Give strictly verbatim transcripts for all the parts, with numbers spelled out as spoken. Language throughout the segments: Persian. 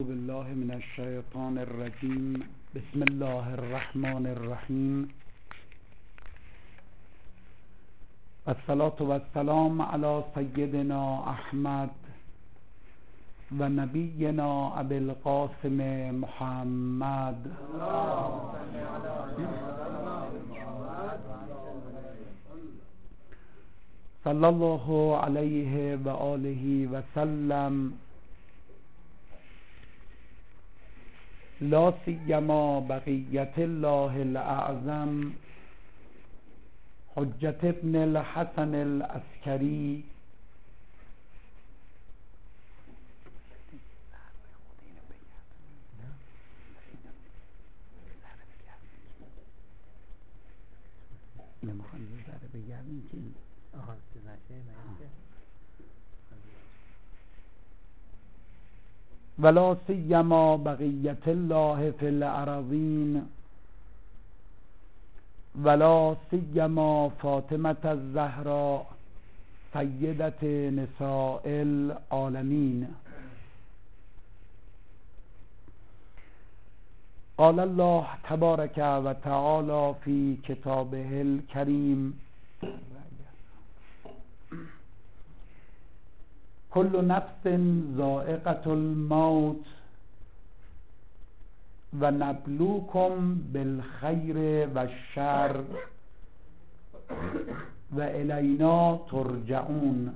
بالله من الشیطان الرجیم. بسم الله الرحمن الرحیم. الصلاة و السلام علی سیدنا احمد و نبینا ابی القاسم محمد. صلی الله علیه و آله و سلم. لا سیما بقیت الله الاعظم حجت ابن الحسن العسکری نمیخوام ذره بگردیم که آها ولا سیما بقیت الله فی الارضین ولا سیما فاطمة الزهراء سیدة نساء العالمین. قال الله تبارک و تعالی فی کتابه الکریم: کل نفس ذائقة الموت و نبلوکم بالخیر و الشر و الینا ترجعون.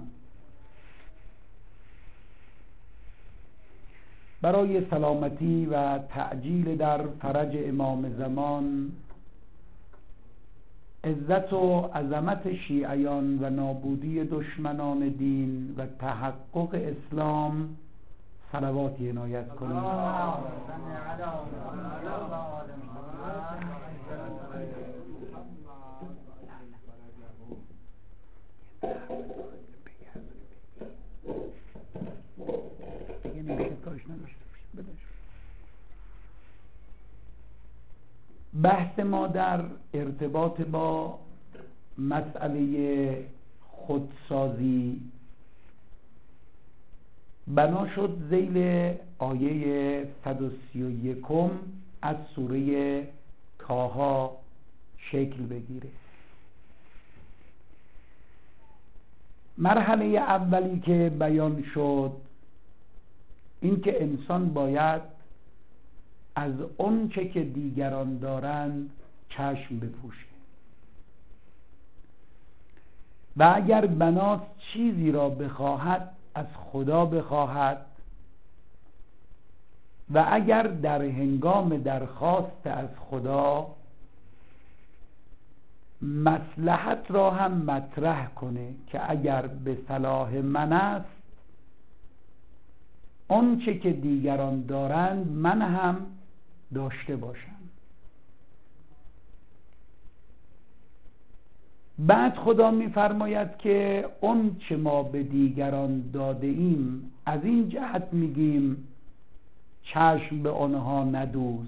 برای سلامتی و تعجیل در فرج امام زمان، عزت و عظمت شیعیان و نابودی دشمنان دین و تحقق اسلام صلواتی عنایت کنید. بحث ما در ارتباط با مسئله خودسازی بنا شد ذیل آیه صد و سی و یکم از سوره طه شکل بگیره. مرحله اولی که بیان شد این که انسان باید از اون چه که دیگران دارند چشم بپوشه و اگر بناست چیزی را بخواهد از خدا بخواهد و اگر در هنگام درخواست از خدا مصلحت را هم مطرح کنه که اگر به صلاح من است اون چه که دیگران دارند من هم داشته باشم. بعد خدا می‌فرماید که اون چه ما به دیگران داده ایم از این جهت میگیم چشم به آنها ندوز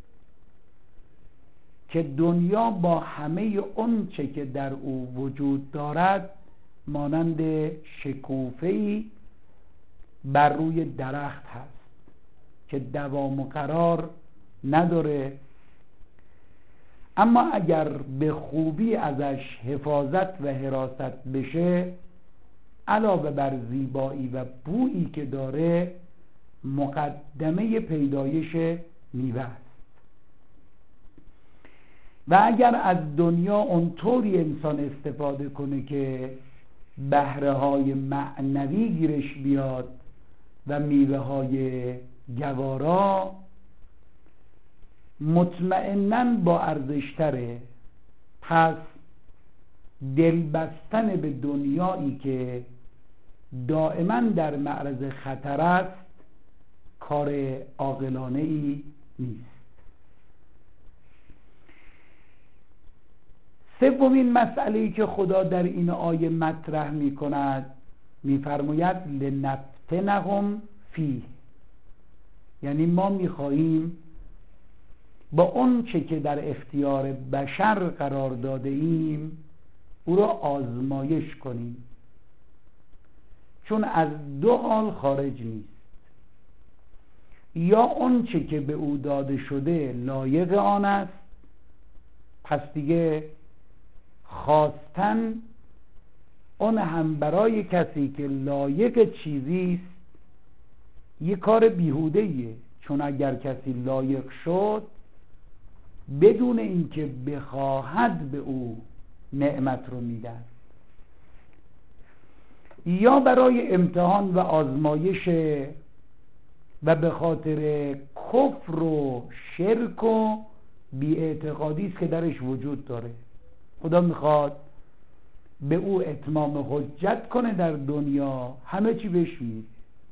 که دنیا با همه اون چه که در او وجود دارد مانند شکوفه‌ای بر روی درخت هست که دوام و قرار نداره، اما اگر به خوبی ازش حفاظت و حراست بشه علاوه بر زیبایی و بویی که داره مقدمه پیدایش میوه است. و اگر از دنیا اونطوری انسان استفاده کنه که بهره های معنوی گیرش بیاد و میوه های گوارا، مطمئناً با ارزشتره. پس دل بستن به دنیایی که دائما در معرض خطر است کار عاقلانه ای نیست. سومین مسئله‌ای که خدا در این آیه مطرح می کند می فرماید لنفتنهم فیه، یعنی ما می خواهیم با اون چه که در اختیار بشر قرار داده ایم او را آزمایش کنیم، چون از دو حال خارج نیست. یا اون چه که به او داده شده لایق آن است، پس دیگه خواستن اون هم برای کسی که لایق چیزی است یه کار بیهوده‌ایه، چون اگر کسی لایق شد بدون اینکه بخواهد به او نعمت رو میدن، یا برای امتحان و آزمایش و به خاطر کفر و شرک و بی‌اعتقادی است که درش وجود داره. خدا میخواد به او اتمام حجت کنه در دنیا، همه چی بهش میده.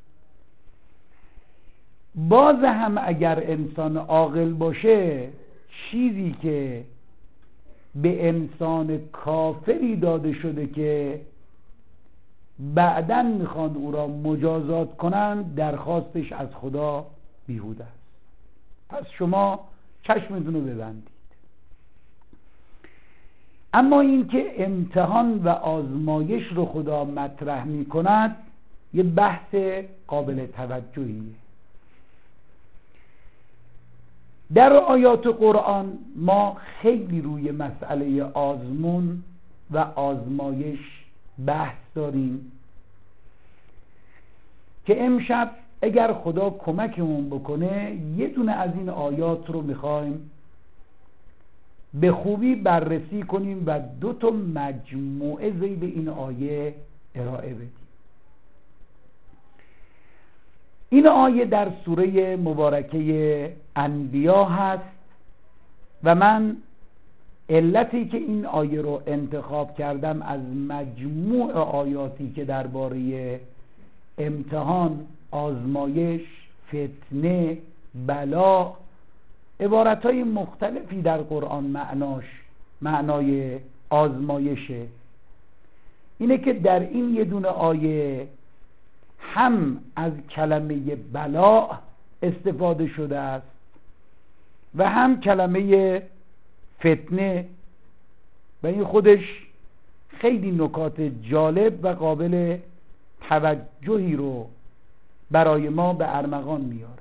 باز هم اگر انسان عاقل باشه، چیزی که به انسان کافری داده شده که بعداً میخوان او را مجازات کنن، درخواستش از خدا بیهوده است. پس شما چشمتون رو ببندید. اما اینکه امتحان و آزمایش رو خدا مطرح میکند یه بحث قابل توجهیه. در آیات قرآن ما خیلی روی مسئله آزمون و آزمایش بحث داریم که امشب اگر خدا کمکمون بکنه یه دونه از این آیات رو میخوایم به خوبی بررسی کنیم و دو تا مجموعه ذیل این آیه ارائه بدیم. این آیه در سوره مبارکه انبیا هست و من علتی که این آیه رو انتخاب کردم از مجموع آیاتی که درباره امتحان، آزمایش، فتنه، بلا، عبارتهای مختلفی در قرآن معناش معنای آزمایشه، اینه که در این یه دونه آیه هم از کلمه بلا استفاده شده است و هم کلمه فتنه، و این خودش خیلی نکات جالب و قابل توجهی رو برای ما به ارمغان میاره.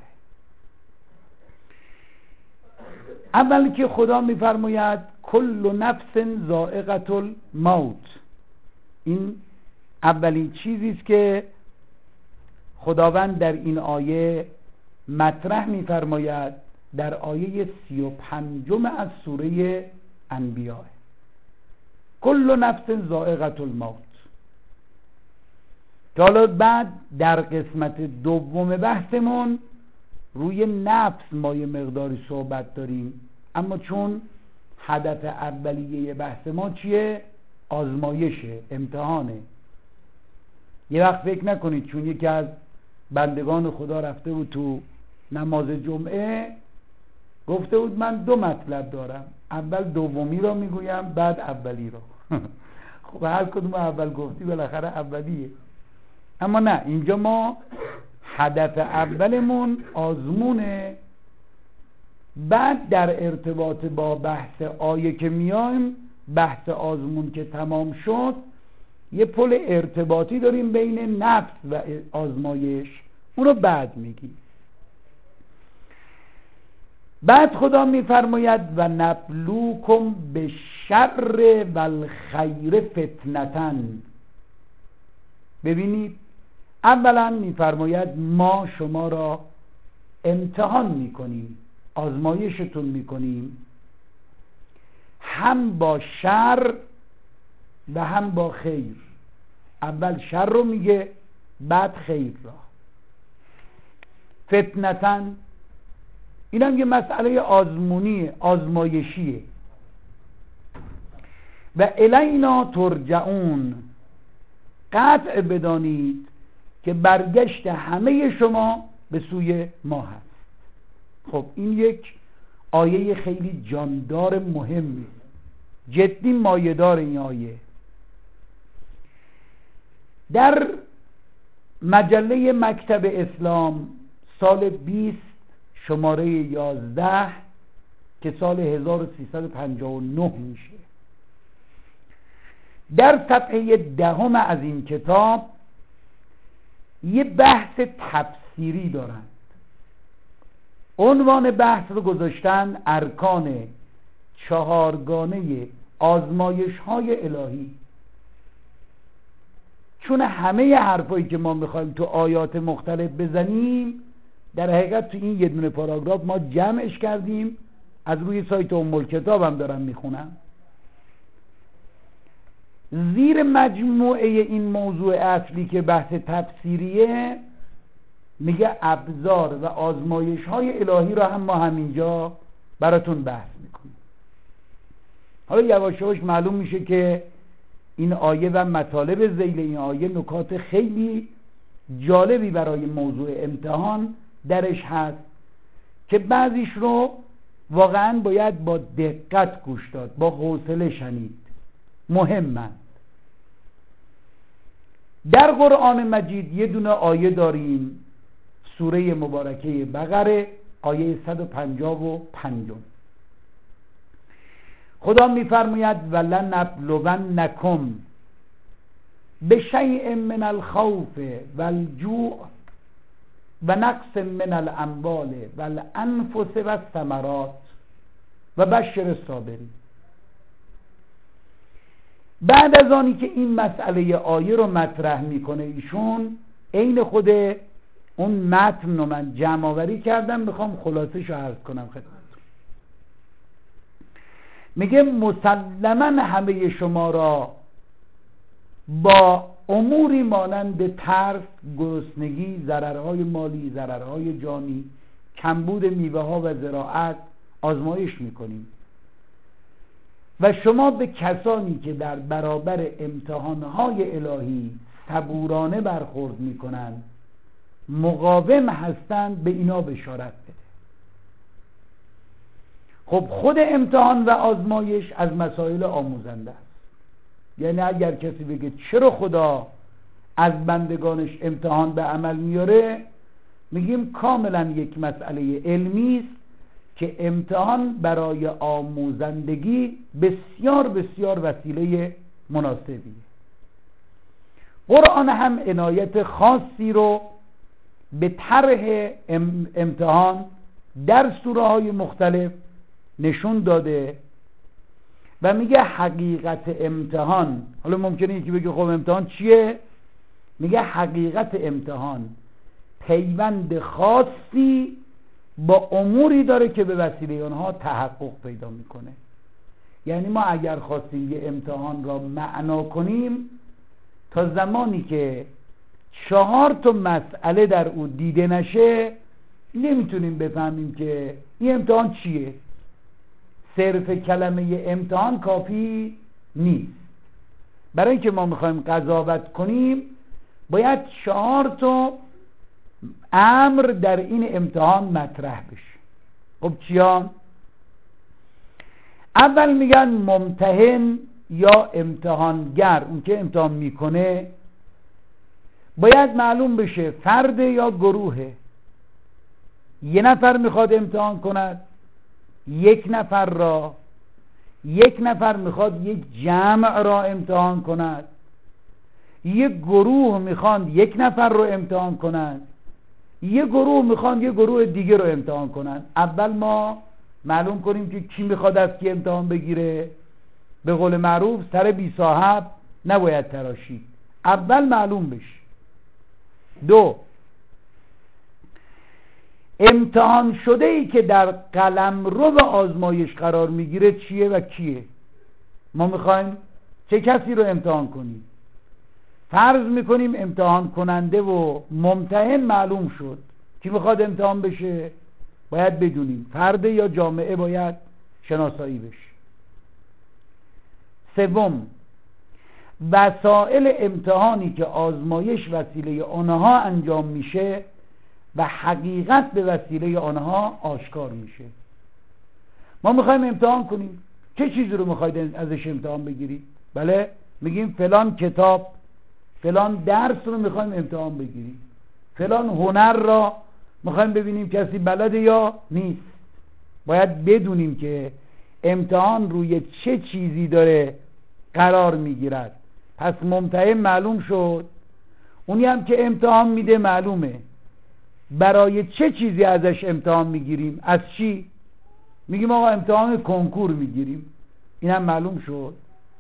اول که خدا میفرماید کل نفس ذائقة الموت، این اولین چیزی است که خداوند در این آیه مطرح میفرماید در آیه سی و پنجم از سوره انبیاء. کل نفس ذائقة الموت. حالا بعد در قسمت دوم بحثمون روی نفس ما یه مقداری صحبت داریم، اما چون هدف اولیه بحث ما چیه؟ آزمایشه، امتحانه. یه وقت فکر نکنید چون یکی از بندگان خدا رفته بود تو نماز جمعه گفته بود من دو مطلب دارم، اول دومی رو میگویم بعد اولی رو. خب هر کدوم اول گفتی بالاخره اولیه. اما نه، اینجا ما هدف اولمون آزمونه، بعد در ارتباط با بحث آیه که میایم، بحث آزمون که تمام شد، یه پل ارتباطی داریم بین نفس و آزمایش، اونو بعد میگیم. بعد خدا میفرماید و نبلوکم به شر و الخیر فتنتن. ببینید اولا میفرماید ما شما را امتحان میکنیم، آزمایشتون میکنیم، هم با شر و هم با خیر. اول شر رو میگه بعد خیر را. فتنتن این هم یه مسئله آزمونیه، آزمایشیه. و الینا ترجعون، قطع بدانید که برگشت همه شما به سوی ما هست. خب این یک آیه خیلی جاندار مهمی، جدی مایه‌دار این آیه. در مجله مکتب اسلام سال بیست شماره یازده که سال هزار و سیصد و پنجاه و نه میشه، در صفحه دهم از این کتاب یه بحث تفسیری دارند عنوان بحث رو گذاشتن ارکان چهارگانه آزمایش های الهی، چون همه حرفایی که ما میخوایم تو آیات مختلف بزنیم در حقیقت تو این یه دونه پاراگراف ما جمعش کردیم. از روی سایت ام الکتاب هم دارم میخونم. زیر مجموعه این موضوع اصلی که بحث تفسیریه میگه ابزار و آزمایش های الهی رو هم ما همینجا براتون بحث میکنیم. حالا یواش یواش معلوم میشه که این آیه و مطالب ذیل این آیه نکات خیلی جالبی برای موضوع امتحان درش هست که بعضیش رو واقعا باید با دقت گوش داد، با حوصله شنید، مهمند. در قرآن مجید یه دونه آیه داریم، سوره مبارکه بقره، آیه صد و پنجاه و پنج. خدا میفرماید ولنبلونکم بشیء من الخوف والجوع و نقص من الاموال والانفس والثمرات و بشر الصابرین. بعد از آنی که این مسئله آیه رو مطرح میکنه ایشون، عین خود اون متن رو من جمع آوری کردم، میخوام خلاصش رو عرض کنم خدمتتون. میگه مسلما همه شما را با اموری مانند ترس، گرسنگی، ضررهای مالی، ضررهای جانی، کمبود میوه ها و زراعت آزمایش میکنیم و شما به کسانی که در برابر امتحانهای الهی صبورانه برخورد میکنند، مقاوم هستند، به اینا بشارت بده. خب خود امتحان و آزمایش از مسائل آموزنده است. یعنی اگر کسی بگه چرا خدا از بندگانش امتحان به عمل میاره، میگیم کاملا یک مسئله علمی است که امتحان برای آموزندگی بسیار بسیار وسیله مناسبیه. قرآن هم عنایت خاصی رو به طرح امتحان در سوره های مختلف نشون داده و میگه حقیقت امتحان، حالا ممکنه یکی بگه خب امتحان چیه؟ میگه حقیقت امتحان پیوند خاصی با اموری داره که به وسیله آنها تحقق پیدا میکنه. یعنی ما اگر خواستیم یه امتحان را معنا کنیم، تا زمانی که چهار تا مسئله در او دیده نشه نمیتونیم بفهمیم که این امتحان چیه. صرف کلمه امتحان کافی نیست. برای اینکه ما میخوایم قضاوت کنیم باید چهار تا امر در این امتحان مطرح بشه. خب چیان؟ اول میگن ممتحن یا امتحانگر، اون که امتحان میکنه باید معلوم بشه فرد یا گروهه. یه نفر میخواد امتحان کند، یک نفر را، یک نفر میخواد یک جمع را امتحان کند، یک گروه میخوان یک نفر رو امتحان کنند، یک گروه میخوان یک گروه دیگه رو امتحان کنند. اول ما معلوم کنیم که کی میخواد از کی امتحان بگیره. به قول معروف سر بی صاحب نباید تراشید، اول معلوم بشه. دو، امتحان شده ای که در قلمرو و آزمایش قرار میگیره چیه و کیه؟ ما میخوایم چه کسی رو امتحان کنیم؟ فرض میکنیم امتحان کننده و ممتحن معلوم شد. کی میخواد امتحان بشه؟ باید بدونیم فرد یا جامعه باید شناسایی بشه. سوم، وسایل امتحانی که آزمایش وسیله آنها انجام میشه و حقیقت به وسیله آنها آشکار میشه. ما میخوایم امتحان کنیم، چه چیزی رو میخواید ازش امتحان بگیرید؟ بله، میگیم فلان کتاب، فلان درس رو میخوایم امتحان بگیریم، فلان هنر را میخوایم ببینیم کسی بلده یا نیست. باید بدونیم که امتحان روی چه چیزی داره قرار میگیرد. پس ممتحن معلوم شد، اونی هم که امتحان میده معلومه. برای چه چیزی ازش امتحان میگیریم؟ از چی؟ میگیم آقا امتحان کنکور میگیریم. اینم معلوم شد.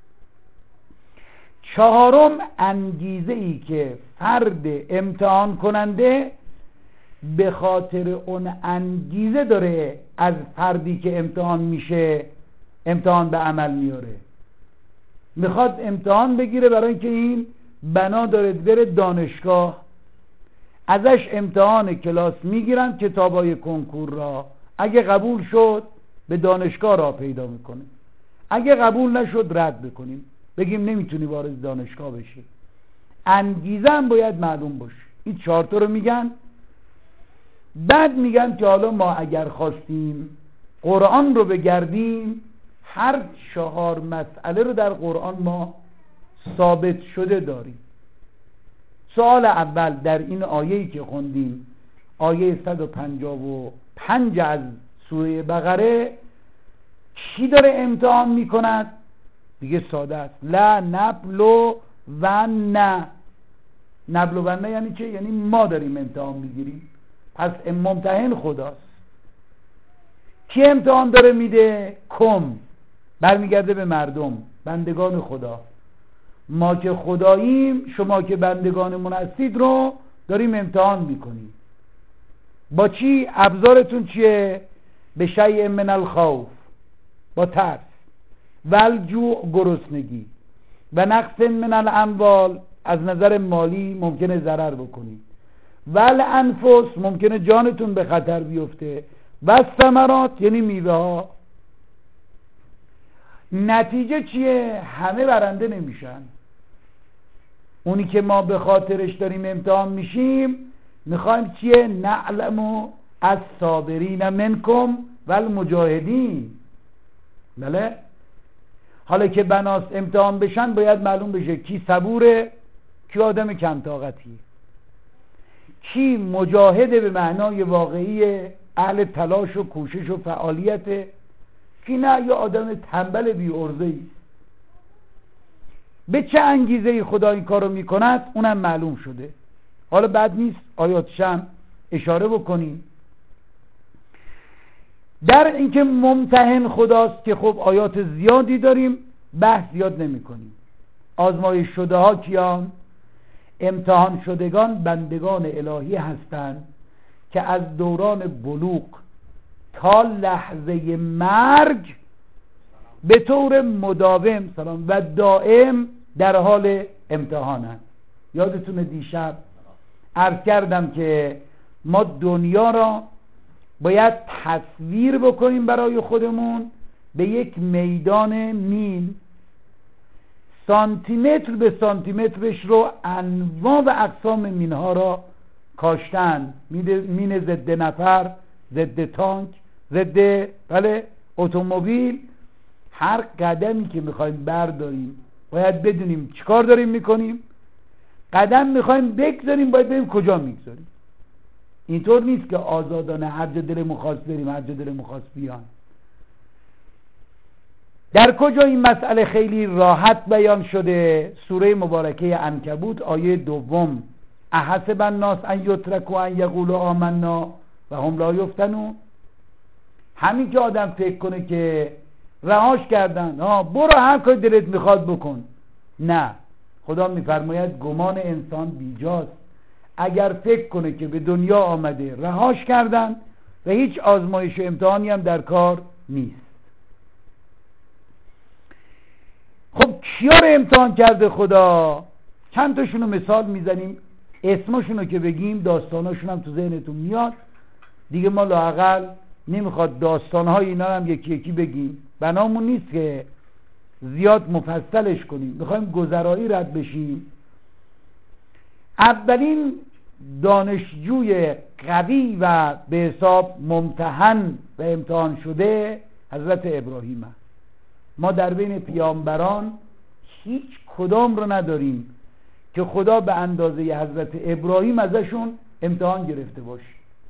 چهارم، انگیزه ای که فرد امتحان کننده به خاطر اون انگیزه داره از فردی که امتحان میشه امتحان به عمل میاره. میخواد امتحان بگیره برای اینکه این بنا داره بره دانشگاه، ازش امتحان کلاس میگیرن، کتابای کنکور را، اگه قبول شد به دانشگاه را پیدا میکنه، اگه قبول نشد رد بکنیم، بگیم نمیتونی وارد دانشگاه بشی. انگیزه هم باید معلوم باشه. این چهار تا رو میگن. بعد میگن که حالا ما اگر خواستیم قرآن رو بگردیم، هر چهار مسئله رو در قرآن ما ثابت شده داریم. سوال اول در این آیه‌ای که خوندیم، آیه صد و پنجاه و پنج از سوره بقره، کی داره امتحان میکند؟ دیگه ساده است. لا نبلو و نه. نبلو و نه یعنی چه؟ یعنی ما داریم امتحان میگیریم. پس ممتحن خداست. کی امتحان داره میده؟ کم، برمیگرده به مردم، بندگان خدا. ما که خداییم، شما که بندگانمون هستید رو داریم امتحان میکنیم. با چی؟ ابزارتون چیه؟ به شیء من الخوف، با ترس، والجوع، گرسنگی، و نقص من الاموال، از نظر مالی ممکنه ضرر بکنید، والانفس، ممکنه جانتون به خطر بیفته، و ثمرات یعنی میوه ها. نتیجه چیه؟ همه برنده نمیشن. اونی که ما به خاطرش داریم امتحان میشیم میخوایم چیه؟ نعلمو از صابرین منکم والمجاهدین. بله؟ حالا که بناس امتحان بشن باید معلوم بشه کی صبوره، کی آدم کم طاقتی، کی مجاهده به معنای واقعی اهل تلاش و کوشش و فعالیت، کی نه یا آدم تنبل بی عرضه‌ای. به چه انگیزه‌ای خدا این کارو میکند اونم معلوم شده. حالا بعد نیست آیاتشم اشاره بکنیم در اینکه ممتحن خداست، که خب آیات زیادی داریم، بحث زیاد نمی کنیم. آزمایش شده ها کیان؟ امتحان شدگان بندگان الهی هستند که از دوران بلوغ تا لحظه مرگ به طور مداوم سلام و دائم در حال امتحانند. یادتونه دیشب عرض کردم که ما دنیا را باید تصویر بکنیم برای خودمون به یک میدان میل، سانتیمتر به سانتیمترش رو انواع و اقسام مینها را کاشتن. مین ضد نفر، ضد تانک، ضد بله اتومبیل. هر قدمی که میخوایم برداریم باید بدونیم چیکار داریم میکنیم. قدم میخوایم بگذاریم باید ببینیم کجا میگذاریم. اینطور نیست که آزادانه هر جا دلمون خواست بریم هر جا دلمون خواست بیان. در کجا این مسئله خیلی راحت بیان شده؟ سوره مبارکه عنکبوت آیه دوم، احسب الناس ان یترکوا ان یقولوا آمنا و هم لا یفتنون. همین که آدم فکر کنه که رهاش کردن، ها برو هر کاری دلت میخواد بکن، نه، خدا میفرماید گمان انسان بیجاست. اگر فکر کنه که به دنیا آمده رهاش کردن و هیچ آزمایش و امتحانی هم در کار نیست. خب کیا رو امتحان کرده خدا؟ چند تاشونو مثال میزنیم، اسمشونو که بگیم داستاناشون هم تو ذهنتون میاد دیگه. ما لااقل نمیخواد داستانهای اینا هم یکی یکی بگیم، بنامون نیست که زیاد مفصلش کنیم، میخوایم گذرایی رد بشیم. اولین دانشجوی قوی و به حساب ممتحن و امتحان شده حضرت ابراهیم. ما در بین پیامبران هیچ کدام رو نداریم که خدا به اندازه حضرت ابراهیم ازشون امتحان گرفته باشه.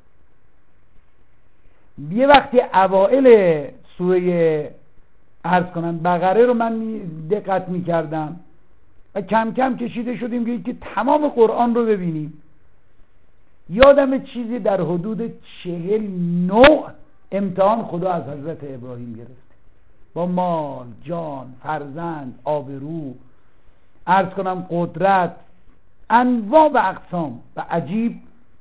یه وقتی اوائل سوره عرض کنم بقره رو من دقت می کردم و کم کم کشیده شدیم که تمام قرآن رو ببینیم. یادم چیزی در حدود چهل نوع امتحان خدا از حضرت ابراهیم گرفته، با مال، جان، فرزند، آبرو، عرض کنم قدرت، انواع و اقسام. و عجیب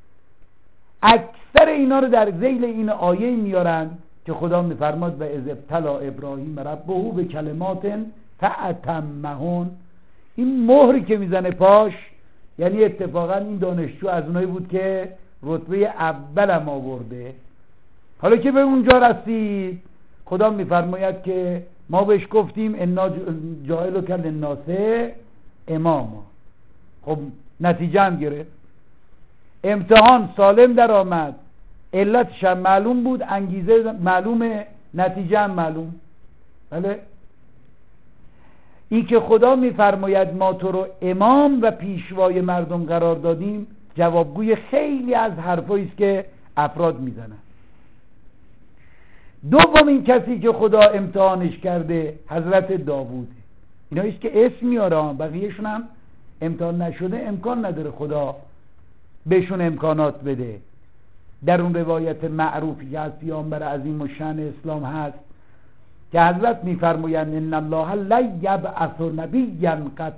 اکثر اینا رو در ذیل این آیه میارن که خدا میفرماد و اذ ابتلی ابراهیم ربه به کلمات فاتمهن. این مهری که میزنه پاش یعنی اتفاقا این دانشجو از اونایی بود که رتبه اولم آورده. حالا که به اونجا رسید خدا میفرماید که ما بهش گفتیم انا جاعلک للناس اماما. خب نتیجه هم گرفت، امتحان سالم در آمد، علتش هم معلوم بود، انگیزه معلومه، نتیجه هم معلوم. بله این که خدا میفرماید ما تو رو امام و پیشوای مردم قرار دادیم جوابگوی خیلی از حرفایی است که افراد میزنن. دومین کسی که خدا امتحانش کرده حضرت داوود. اینا است که اسم میاره، بقیهشون هم امتحان نشده امکان نداره خدا بهشون امکانات بده. در اون روایت معروفی که از پیامبر عظیم الشأن اسلام هست که حضرت میفرمایند ان الله لا یبعث نبیا قط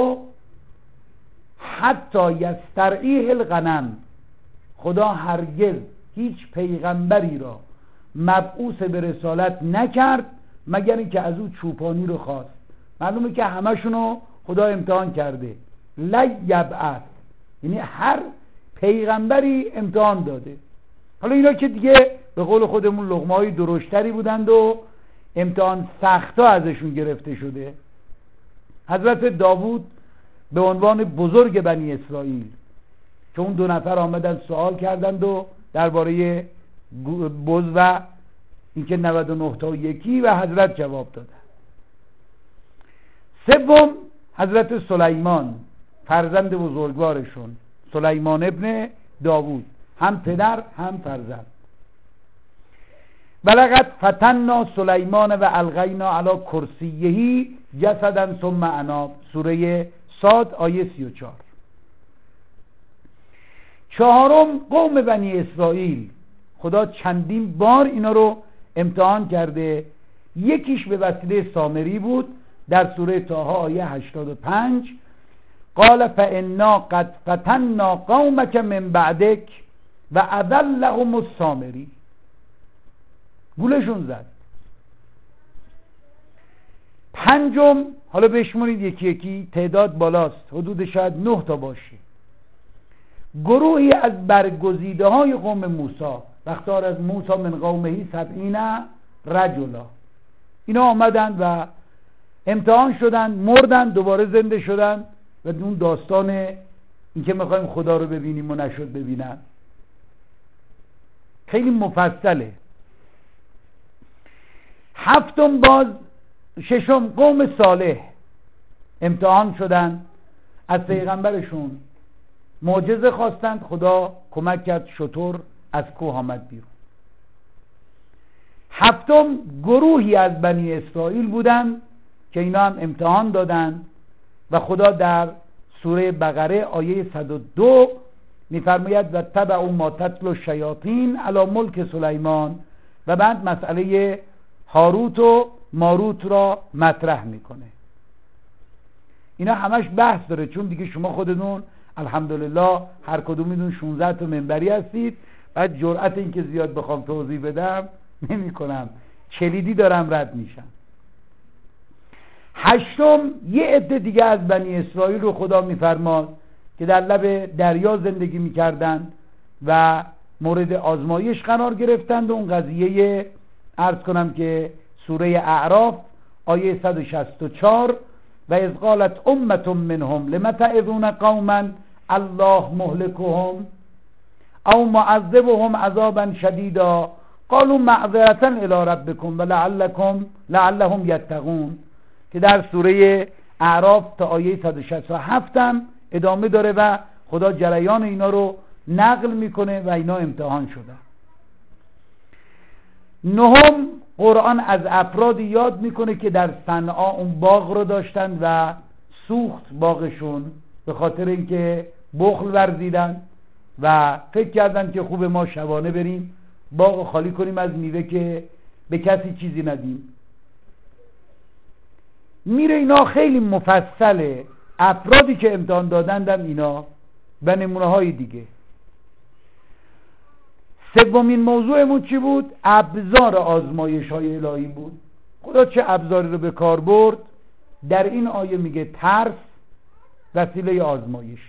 حتی یسترعیه الغنم. خدا هرگز هیچ پیغمبری را مبعوث به رسالت نکرد مگر اینکه از او چوپانی رو خواست. معلومه که همشونو خدا امتحان کرده. لا یبعث یعنی هر پیغمبری امتحان داده. حالا اینا که دیگه به قول خودمون لقمه‌های درشتری بودند و امتحان سختا ازشون گرفته شده. حضرت داوود به عنوان بزرگ بنی اسرائیل که اون دو نفر آمدن سوال کردند و درباره بز و اینکه نود و نه تا یکی و حضرت جواب دادن. سوم حضرت سلیمان فرزند بزرگوارشون، سلیمان ابن داوود، هم پدر هم فرزند. ولقد فتنا سلیمان و القینا علی کرسیه جسدا ثم اناب. سوره صاد آیه سی و چهار. چهارم قوم بنی اسرائیل خدا چندین بار اینا رو امتحان کرده. یکیش به وسیله سامری بود در سوره طه آیه هشتاد و پنج. قال فانا قد فتنا قومک من بعدک و اضلهم السامری. گولشون زد. پنجم حالا بشمونید یکی یکی، تعداد بالاست، حدود شاید نه تا باشه. گروهی از برگزیده های قوم موسی، وقتار از موسی من قومهی سبعین رجلا، اینا آمدن و امتحان شدن، مردن، دوباره زنده شدن و اون داستان این که میخوایم خدا رو ببینیم و نشد ببینن خیلی مفصله. هفتم باز ششم قوم صالح امتحان شدن، از پیغمبرشون معجزه خواستند، خدا کمک کرد، شتر از کوه آمد بیرون. هفتم گروهی از بنی اسرائیل بودند که اینا هم امتحان دادن و خدا در سوره بقره آیه صد و دو میفرماید و تبعوا ما تتلو الشیاطین علی ملک سلیمان و بعد مسئله هاروت و ماروت را مطرح میکنه. اینا همش بحث داره چون دیگه شما خودتون الحمدلله هر کدومیتون شانزده تا منبری هستید، بعد جرأت این که زیاد بخوام توضیح بدم نمی کنم، کلیدی دارم رد میشم. هشتم یه عده دیگه از بنی اسرائیل رو خدا میفرماد که در لب دریا زندگی میکردن و مورد آزمایش قرار گرفتند و اون قضیه عرض کنم که سوره اعراف آیه صد و شصت و چهار و اذ قالت امة منهم لم تعظون قوما الله مهلكهم او معذبهم عذابا شدیدا قالوا معذرة الى ربكم ولعلكم لعلهم یتقون که در سوره اعراف تا آیه صد و شصت و هفت هم ادامه داره و خدا جریان اینا رو نقل میکنه و اینا امتحان شدن. نهم قرآن از افرادی یاد میکنه که در صنعا اون باغ رو داشتن و سوخت باغشون به خاطر اینکه بخل ورزیدن و فکر کردن که خوب ما شبانه بریم باغ خالی کنیم از میوه که به کسی چیزی ندیم. میره اینا خیلی مفصله، افرادی که امتحان دادندم اینا و نمونه های دیگه. سومین موضوعمون چی بود؟ ابزار آزمایش های الهی بود. خدا چه ابزاری رو به کار برد؟ در این آیه میگه ترس وسیله آزمایش.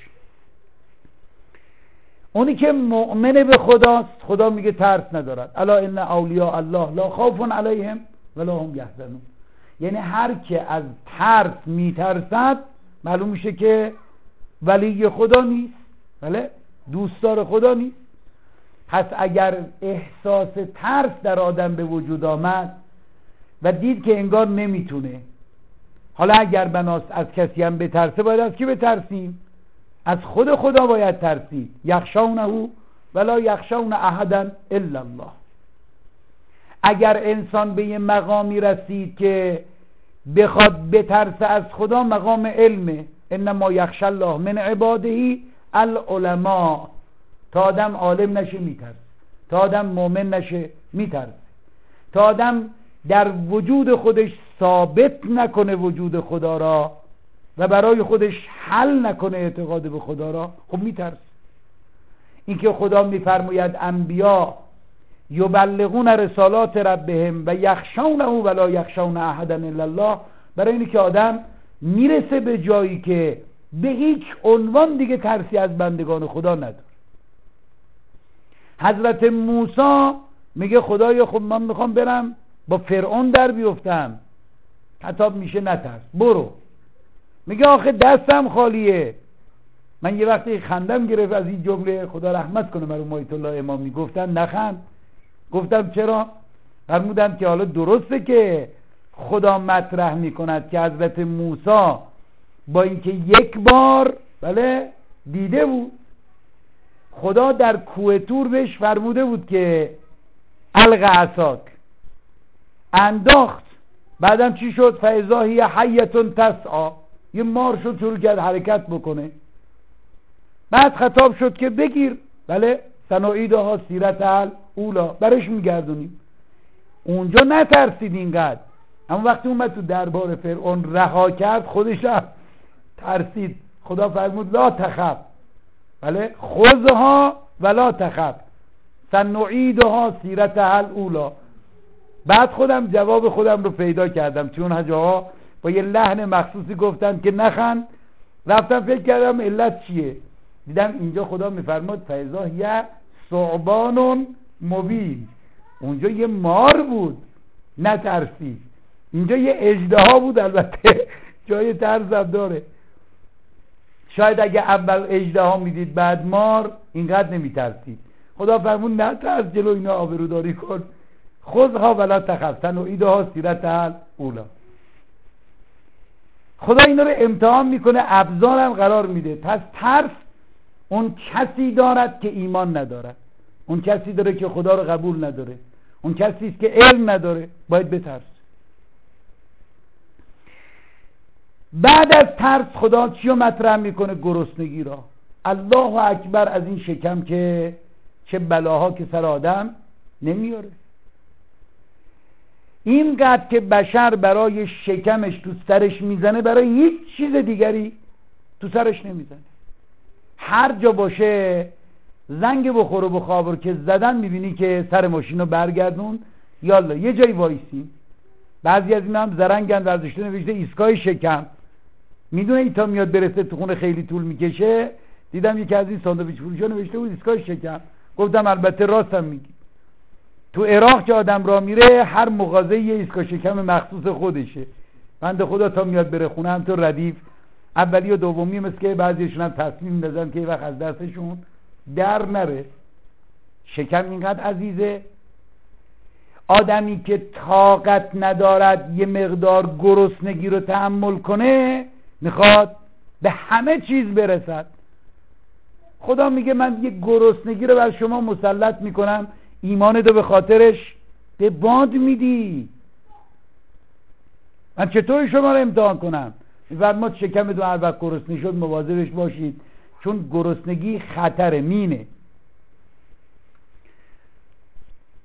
اونی که مؤمن به خداست خدا میگه ترس ندارد. الا ان اولیاء الله لا خوف علیهم ولا هم یحزنون. یعنی هر که از ترس میترسد معلوم میشه که ولی خدا نیست، بله دوستدار خدا نیست. پس اگر احساس ترس در آدم به وجود آمد و دید که انگار نمیتونه، حالا اگر بناست از کسی هم بترسه، باید از کی بترسیم؟ از خود خدا باید ترسید. یخشونه ولا یخشون احدا الا الله. اگر انسان به یه مقامی رسید که بخواد بترسه از خدا، مقام علمه. انما یخشى الله من عباده العلماء. تا آدم عالم نشه میترسه، تا آدم مؤمن نشه میترسه، تا آدم در وجود خودش ثابت نکنه وجود خدا را و برای خودش حل نکنه اعتقاد به خدا را، خب میترسه. این که خدا میفرماید انبیا یبلغون رسالات ربهم و یخشونه ولا یخشون احدا الا الله، برای اینه که آدم میرسه به جایی که به هیچ عنوان دیگه ترسی از بندگان خدا نداره. حضرت موسی میگه خدایا خب من میخوام برم با فرعون در بیفتم. خطاب میشه نترس، برو. میگه آخه دستم خالیه. من یه وقتی خندم گرفت از این جمله، خدا رحمت کنه مرحوم آیت الله امامی، گفتن نخند. گفتم چرا؟ فرمودن که حالا درسته که خدا مطرح میکند که حضرت موسی با اینکه یک بار بله دیده بود، خدا در کوه طور بهش فرموده بود که الق عصاک، انداخت، بعدم چی شد؟ فاذا هی حیه تسعی، یه مار شد شروع کرد حرکت بکنه. بعد خطاب شد که بگیر، بله سنعیدها سیرت الاولی، برش میگردونیم. اونجا نترسید اینقدر، اما وقتی اومد تو دربار فرعون رها کرد خودش هم ترسید. خدا فرمود لا تخف، بله خذها ولا تخف سنعیدها سیرتها الاولی. بعد خودم جواب خودم رو پیدا کردم، چون حجاها با یه لحن مخصوصی گفتن که نخند. رفتم فکر کردم علت چیه، دیدم اینجا خدا میفرماد فاذا هی ثعبان مبین. اونجا یه مار بود نترسید، اینجا یه اژدها بود. البته جای ترسم داره. شاید اگه اول اژدها میدید بعد مار اینقدر نمیترسید. خدا فرمود نترس، جلو اینا آبروداری کن. خذها ولا تخف سنعیدها سیرتها الاولی. خدا اینا رو امتحان میکنه، ابزارم قرار میده. پس ترس اون کسی دارد که ایمان ندارد، اون کسی داره که خدا رو قبول نداره، اون کسی است که علم نداره، باید بترس. بعد از ترس خدا چی رو مطرح میکنه؟ گرسنگی را. الله اکبر از این شکم که چه بلاها که سر آدم نمیاره. اینقدر که بشر برای شکمش تو سرش میزنه، برای هیچ چیز دیگری تو سرش نمیزنه. هر جا باشه زنگ بخور و بخوابر که زدن میبینی که سر ماشین رو برگردون، یالا یه جایی وایسیم. بعضی از این هم زرنگن، ورزشته نوشته ایستگاه شکم، میدونه این تا میاد برسه تو خونه خیلی طول میکشه. دیدم یکی از این ساندویچ فروشا نوشته بود ایستگاه شکم. گفتم البته راستم میگی. تو عراق که آدم را میره هر مغازه یه ایستگاه شکم مخصوص خودشه. بنده خدا تا میاد بره خونه هم تو ردیف اولی و دومی، مثل که بعضیشون هم تصمیم می‌ندازن که یه وقت از دستشون در نره. شکم اینقدر عزیزه. آدمی که طاقت ندارد یه مقدار گرسنگی رو تحمل کنه، میخواد به همه چیز برسد. خدا میگه من یه گرسنگی رو بر شما مسلط میکنم، ایمانت رو به خاطرش به باد میدی. من چطور شما رو امتحان کنم؟ میفرماد شکمتون هر وقت گرسنه شد مواظبش باشید، چون گرسنگی خطره، مینه.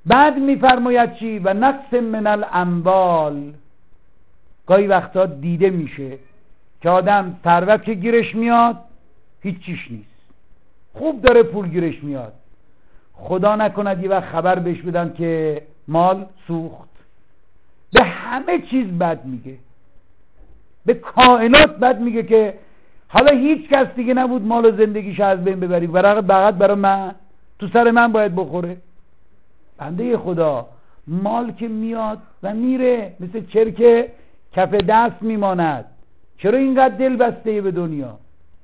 بعد میفرماید چی؟ و نقص من الاموال. گاهی وقتا دیده میشه که آدم ثروت که گیرش میاد هیچ چیش نیست، خوب داره پول گیرش میاد، خدا نکند یه وقت خبر بهش بدن که مال سوخت. به همه چیز بد میگه، به کائنات بد میگه که حالا هیچ کس دیگه نبود مال و زندگیش از بین ببری، برای فقط برای من، تو سر من باید بخوره. بنده خدا مال که میاد و میره مثل چرک کف دست میماند، چرا اینقدر دل بسته به دنیا؟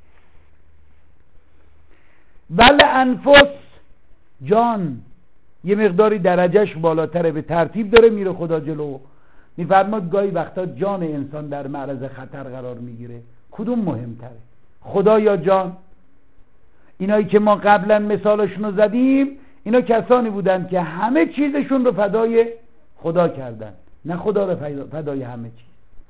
ول انفس، جان یه مقداری درجهش بالاتره، به ترتیب داره میره خدا جلو. میفرماد گاهی وقتا جان انسان در معرض خطر قرار میگیره، کدوم مهمتره، خدا یا جان؟ اینایی که ما قبلا مثالشون رو زدیم اینا کسانی بودن که همه چیزشون رو فدای خدا کردن، نه خدا رو فدای همه چیز.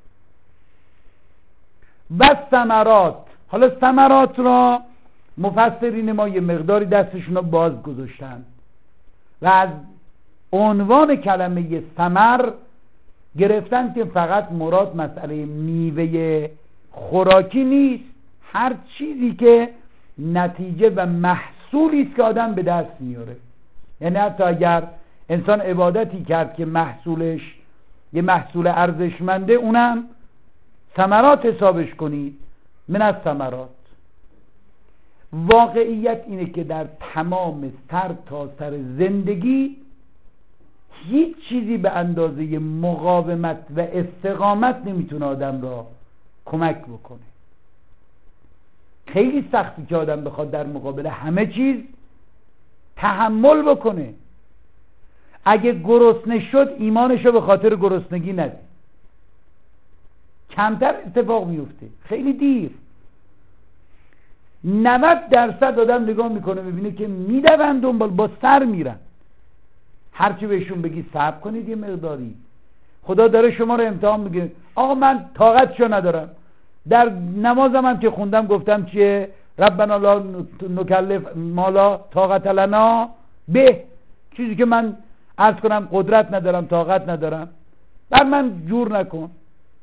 و ثمرات، حالا ثمرات را مفسرین ما یه مقداری دستشون رو باز گذاشتن و از عنوان کلمه ثمر گرفتن که فقط مراد مسئله میوه خوراکی نیست، هر چیزی که نتیجه و محصولی است که آدم به دست میاره. یعنی حتی اگر انسان عبادتی کرد که محصولش یه محصول ارزشمنده، اونم ثمرات حسابش کنید. من از ثمرات، واقعیت اینه که در تمام سر تا سر زندگی هیچ چیزی به اندازه مقاومت و استقامت نمیتونه آدم را کمک بکنه. خیلی سختی که آدم بخواد در مقابل همه چیز تحمل بکنه. اگه گرسنه شد ایمانشو به خاطر گرسنگی نده، کمتر اتفاق میفته، خیلی دیر. نود درصد آدم نگاه میکنه میبینه که میدون دنبال، با سر میرن. هرچی بهشون بگی صبر کنید یه مقداری، خدا داره شما رو امتحان میگه. آقا من طاقتشو ندارم. در نمازم هم که خوندم گفتم چیه؟ ربنا لا نکلف ما لا طاقت لنا به، چیزی که من عرض کنم قدرت ندارم، طاقت ندارم، بر من جور نکن.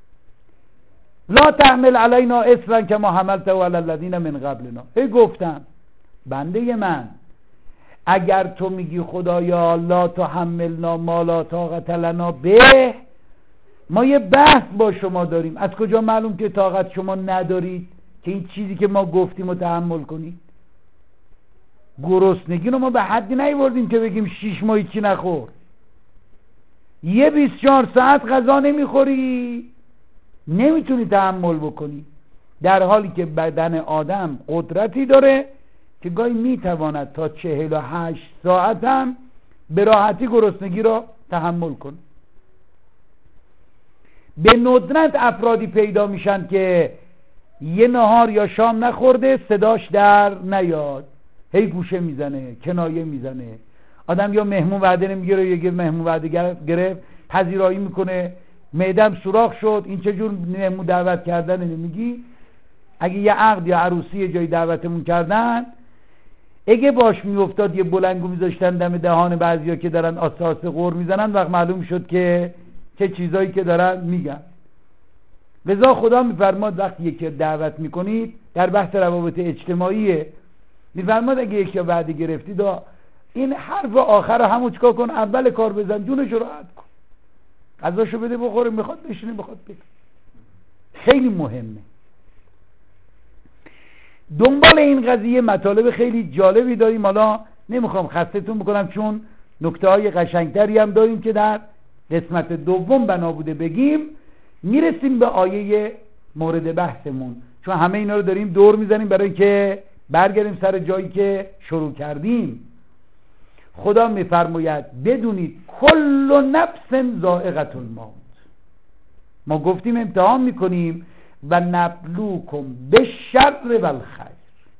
لا تحمل علینا اصرا کما حملته علی الذین من قبلنا. ای گفتم بنده من، اگر تو میگی خدایا لا تحملنا ما لا طاقت لنا به، ما یه بحث با شما داریم. از کجا معلوم که طاقت شما ندارید که این چیزی که ما گفتیم رو تحمل کنید؟ گرسنگی رو ما به حدی نیوردیم که بگیم شیش ماه چی نخور. یه بیست و چهار ساعت غذا نمیخوری، نمیتونی تحمل بکنی، در حالی که بدن آدم قدرتی داره که گاهی میتواند تا چهل و هشت ساعت هم به راحتی گرسنگی را تحمل کنه. به ندرت افرادی پیدا میشن که یه نهار یا شام نخورده صداش در نیاد، هی گوشه میزنه، کنایه میزنه. آدم یا مهمون وعده نمیگیره یا یه مهمون وعده گرفت پذیرایی میکنه، معدم سوراخ شد، این چجور مهمون دعوت کردن نمیگی؟ اگه یه عقد یا عروسی یه جایی دعوتمون کردن، اگه باش میافتاد یه بلنگو میذاشتن دم دهان بعضیا که دارن آساس قور میزنن، وقت معلوم شد که چه چیزایی که دارن میگن. لذا خدا میفرماد وقتی یکی دعوت میکنید، در بحث روابط اجتماعیه، میفرماد اگه یکی وعده گرفتید این حرف آخر رو همون چکا کن، اول کار بزن، جونش رو راحت کن، غذاشو بده بخوره، میخواد بشینه بخواد بده. خیلی مهمه. دنبال این قضیه مطالب خیلی جالبی داریم، حالا نمیخوام خستتون بکنم چون نکته های قشنگتری هم داریم که در قسمت دوم بنا بوده بگیم. میرسیم به آیه مورد بحثمون، چون همه اینا رو داریم دور میزنیم برای که برگردیم سر جایی که شروع کردیم. خدا میفرماید بدونید کل نفس ذائقة الموت. ما گفتیم امتحان میکنیم و نبلوکم بالشر والخیر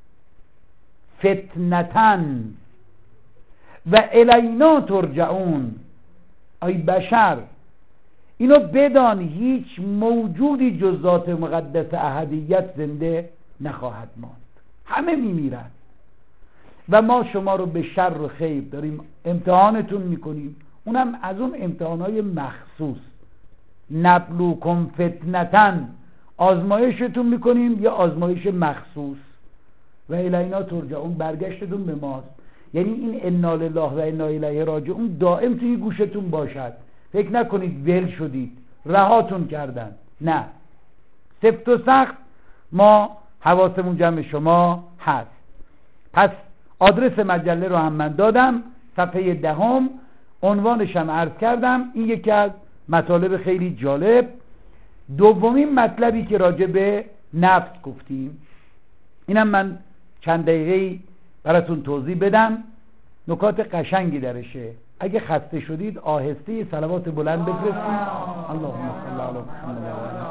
فتنتن و الینا ترجعون. ای بشر اینو بدان، هیچ موجودی جز ذات مقدس احدیت زنده نخواهد ماند، همه میمیرن. و ما شما رو به شر و خیر داریم امتحانتون میکنیم، اونم از اون امتحانهای مخصوص. نبلوکم فتنتن، آزمایشتون میکنیم یه آزمایش مخصوص. و الینا ترجعون، برگشتتون به ماست. یعنی این انا لله و انا الیه راجعون دائم توی گوشتون باشد. فکر نکنید ول شدید رهاتون کردن، نه، سفت و سخت ما حواسمون جمع شما هست. پس آدرس مجله رو هم من دادم، صفحه دهم، عنوانش هم عرض کردم. این یکی از مطالب خیلی جالب. دومین مطلبی که راجع به نفس گفتیم، اینم من چند دقیقه براتون توضیح بدم، نکات قشنگی درشه. اگه خسته شدید آهسته صلوات بلند بفرستید. اللهم صل علی محمد.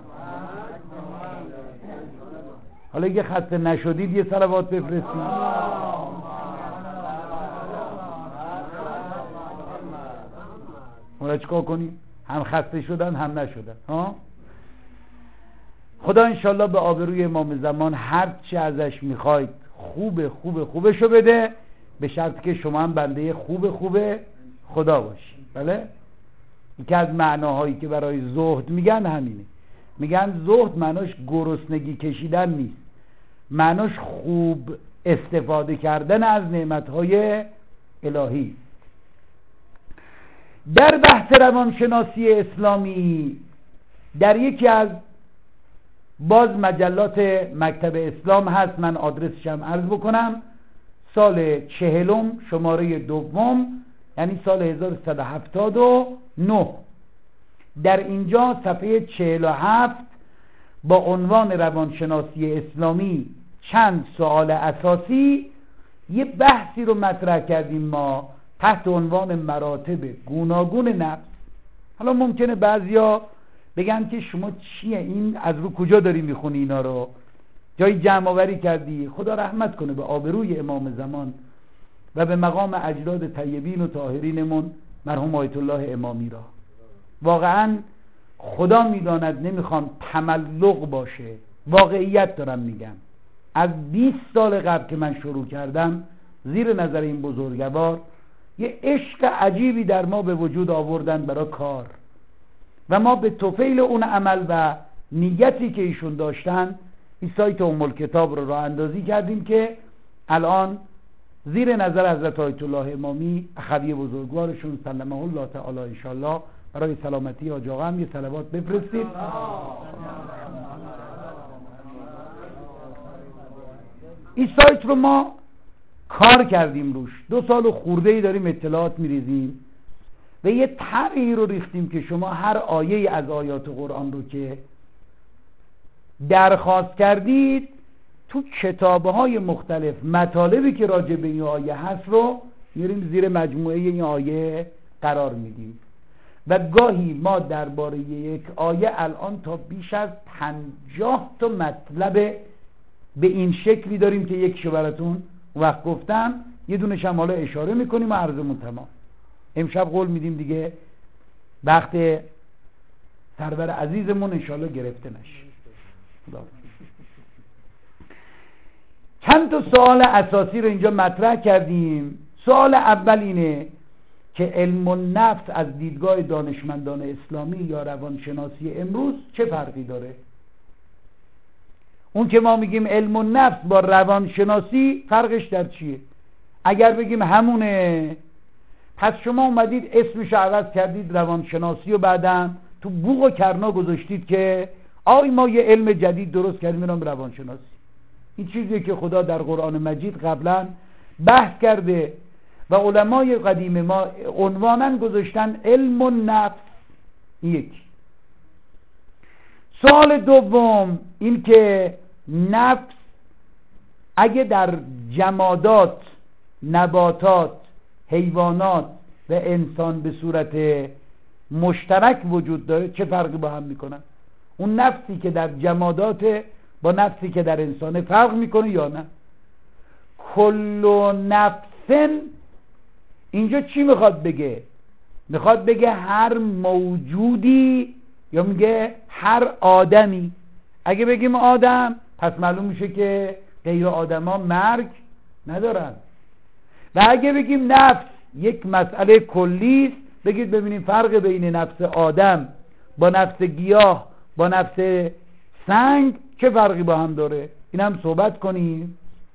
حالا اگه خسته نشدید یه صلوات بفرستید. حالا چیکار کنیم؟ هم خسته شدن هم نشدن ها؟ خدا انشالله به آبروی امام زمان هر چی ازش میخواید خوب خوب خوبشو بده، به شرطی که شما هم بنده خوب خوب خدا باشید. بله؟ یکی از معناهایی که برای زهد میگن همینه. میگن زهد معناش گرسنگی کشیدن نیست، معناش خوب استفاده کردن از نعمتهای الهی. در بحث روانشناسی اسلامی در یکی از باز مجلات مکتب اسلام هست، من آدرسش هم عرض بکنم، سال چهلم شماره دوم، یعنی سال هزار و سیصد و هفتاد و نه، در اینجا صفحه چهل و هفت با عنوان روانشناسی اسلامی چند سوال اساسی یه بحثی رو مطرح کردیم ما تحت عنوان مراتب گوناگون نفس. حالا ممکنه بعضیا بگن که شما چیه این، از رو کجا داری میخونی اینا رو، جایی جمع آوری کردی؟ خدا رحمت کنه به آبروی امام زمان و به مقام اجداد طیبین و طاهرینمون مرحوم آیت الله امامی را. واقعا خدا میداند نمیخوام تملق باشه، واقعیت دارم میگم. از بیست سال قبل که من شروع کردم زیر نظر این بزرگوار یه عشق عجیبی در ما به وجود آوردن برای کار و ما به طفیل اون عمل و نیتی که ایشون داشتن این سایت ام الکتاب رو راه اندازی کردیم که الان زیر نظر حضرت آیت الله امامی اخوی بزرگوارشون سلمه الله تعالی انشالله برای سلامتی حاج آقا هم یه صلوات بفرستید. این سایت رو ما کار کردیم روش، دو سال خورده‌ای داریم اطلاعات میریزیم و یه طرحی رو ریختیم که شما هر آیه از آیات قرآن رو که درخواست کردید تو کتاب‌های مختلف مطالبی که راجع به این آیه هست رو میریم زیر مجموعه این آیه قرار میدیم و گاهی ما درباره یک آیه الان تا بیش از پنجاه تا مطلب به این شکلی داریم که یکیشو براتون وقت گفتم، یه دونش هم حالا اشاره میکنیم و عرضمون تمام. امشب قول میدیم دیگه وقت سرور عزیزمون انشالله گرفته نشه. چند تا سوال اساسی رو اینجا مطرح کردیم. سوال اول اینه که علم النفس از دیدگاه دانشمندان اسلامی یا روانشناسی امروز چه فرقی داره؟ اون که ما میگیم علم النفس با روانشناسی فرقش در چیه؟ اگر بگیم همونه، پس شما اومدید اسمش عوض کردید روانشناسی و بعدم تو بوق و کرنا گذاشتید که آی ما یه علم جدید درست کردیم به نام روانشناسی. این چیزیه که خدا در قرآن مجید قبلا بحث کرده و علمای قدیم ما عنوانا گذاشتن علم النفس. یک. سوال دوم این که نفس اگه در جمادات، نباتات، حیوانات و انسان به صورت مشترک وجود داره چه فرقی با هم میکنن؟ اون نفسی که در جمادات با نفسی که در انسان فرق میکنه یا نه؟ کل نفسن اینجا چی میخواد بگه؟ میخواد بگه هر موجودی یا میگه هر آدمی؟ اگه بگیم آدم پس معلوم میشه که غیر آدم ها مرگ ندارن. و اگه بگیم نفس یک مسئله کلی است، بگید ببینیم فرق بین نفس آدم با نفس گیاه با نفس سنگ چه فرقی با هم داره، این هم صحبت کنیم.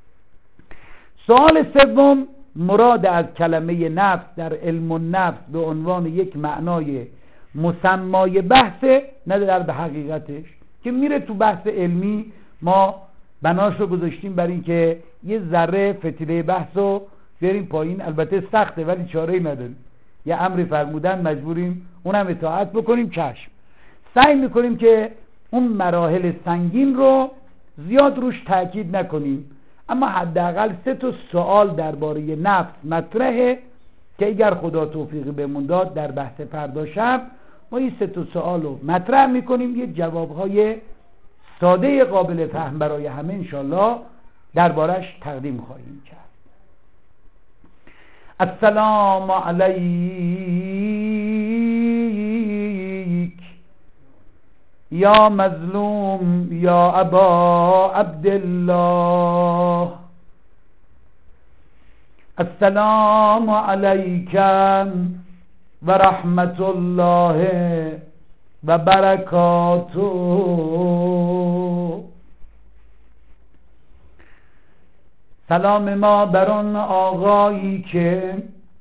سوال سوم، مراد از کلمه نفس در علم النفس به عنوان یک معنای مسمای بحثه، نه در حقیقتش که میره تو بحث علمی. ما بناش رو گذاشتیم برای اینکه یه ذره فتیله بحث رو بریم پایین. البته سخته ولی چاره‌ای نداریم، یه امری فرمودن مجبوریم اونم اطاعت بکنیم. چشم، سعی میکنیم که اون مراحل سنگین رو زیاد روش تاکید نکنیم، اما حداقل سه تا سوال درباره نفس مطرحه که اگر خدا توفیقی بهمون داد در بحث فردا شب ما این سه تا سوال رو مطرح میکنیم، یه جوابهای ساده قابل فهم برای همه انشالله دربارش تقدیم خواهیم کرد. السلام علیک یا مظلوم یا ابا عبدالله، السلام علیکم و رحمت الله و برکاته. سلام ما بر آن آقایی که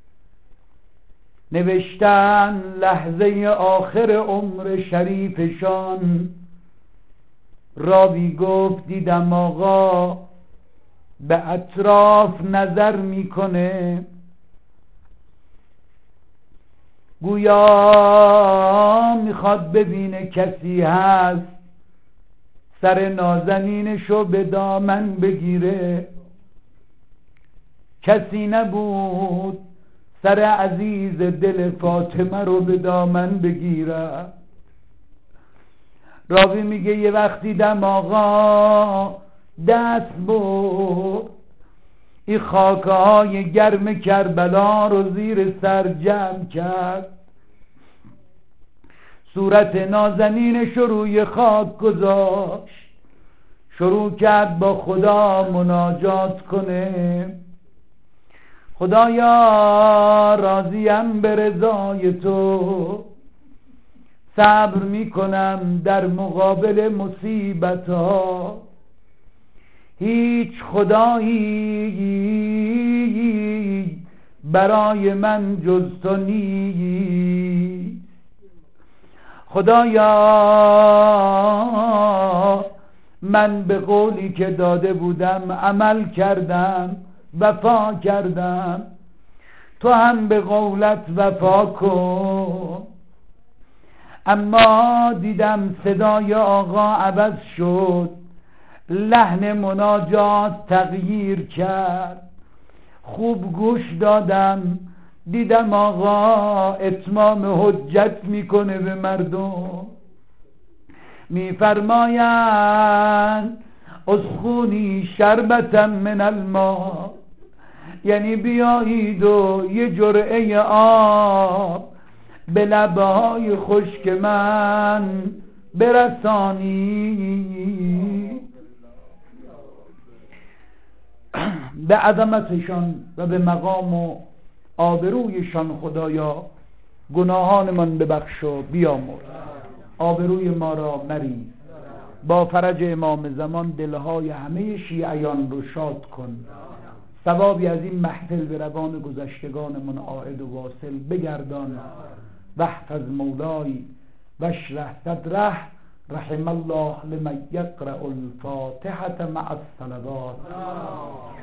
نوشتن لحظه آخر عمر شریفشان، راوی گفت دیدم آقا به اطراف نظر میکنه، گویا میخواد ببینه کسی هست سر نازنینشو به دامن بگیره. کسی نبود سر عزیز دل فاطمه رو به دامن بگیره. راوی میگه یه وقتی دم آقا دست بود، این خاکهای گرم کربلا رو زیر سر جمع کرد، صورت نازنینش روی خاک گذاشت، شروع کرد با خدا مناجات کنه. خدایا راضیم به رضای تو، صبر میکنم در مقابل مصیبت ها، هیچ خدایی برای من جز تو نیست. خدایا من به قولی که داده بودم عمل کردم، وفا کردم، تو هم به قولت وفا کن. اما دیدم صدای آقا عوض شد، لحن مناجات تغییر کرد، خوب گوش دادم، دیدم آقا اتمام حجت میکنه به مردم. میفرمایند اسخونی شربتا من الماء، یعنی بیایید و یه جرعه آب به لبهای خشک من برسانی. به عظمتشان و به مقام و آبرویشان خدایا گناهان من ببخش و بیامرز، آبروی ما را مریز، با فرج امام زمان دلهای همه شیعیان رو شاد کن، ثوابی از این محفل به روان گذشتگانمون عائد و واصل بگردان. واحفظ مولای واشرح صدره، رحم الله لمن یقرأ الفاتحة مع الصلوات.